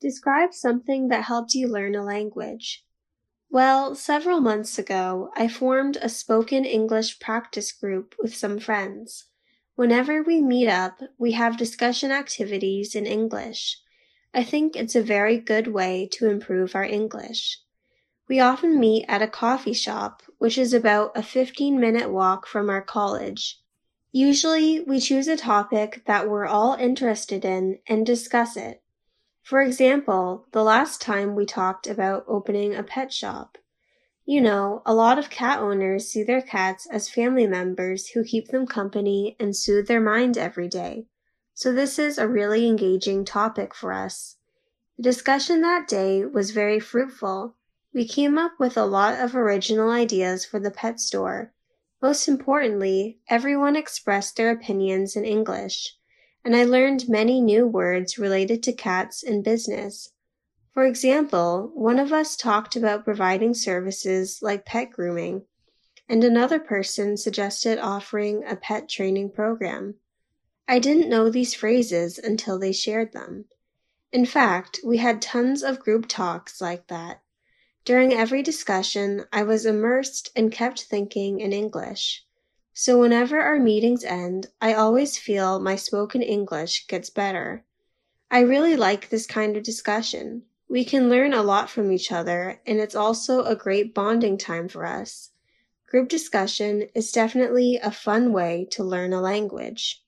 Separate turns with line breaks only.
Describe something that helped you learn a language. Well, several months ago, I formed a spoken English practice group with some friends. Whenever we meet up, we have discussion activities in English. I think it's a very good way to improve our English. We often meet at a coffee shop, which is about a 15-minute walk from our college. Usually, we choose a topic that we're all interested in and discuss it. For example, the last time we talked about opening a pet shop. You know, a lot of cat owners see their cats as family members who keep them company and soothe their mind every day. So this is a really engaging topic for us. The discussion that day was very fruitful. We came up with a lot of original ideas for the pet store. Most importantly, everyone expressed their opinions in English, and I learned many new words related to cats and business. For example, one of us talked about providing services like pet grooming, and another person suggested offering a pet training program. I didn't know these phrases until they shared them. In fact, we had tons of group talks like that. During every discussion, I was immersed and kept thinking in English. So whenever our meetings end, I always feel my spoken English gets better. I really like this kind of discussion. We can learn a lot from each other, and it's also a great bonding time for us. Group discussion is definitely a fun way to learn a language.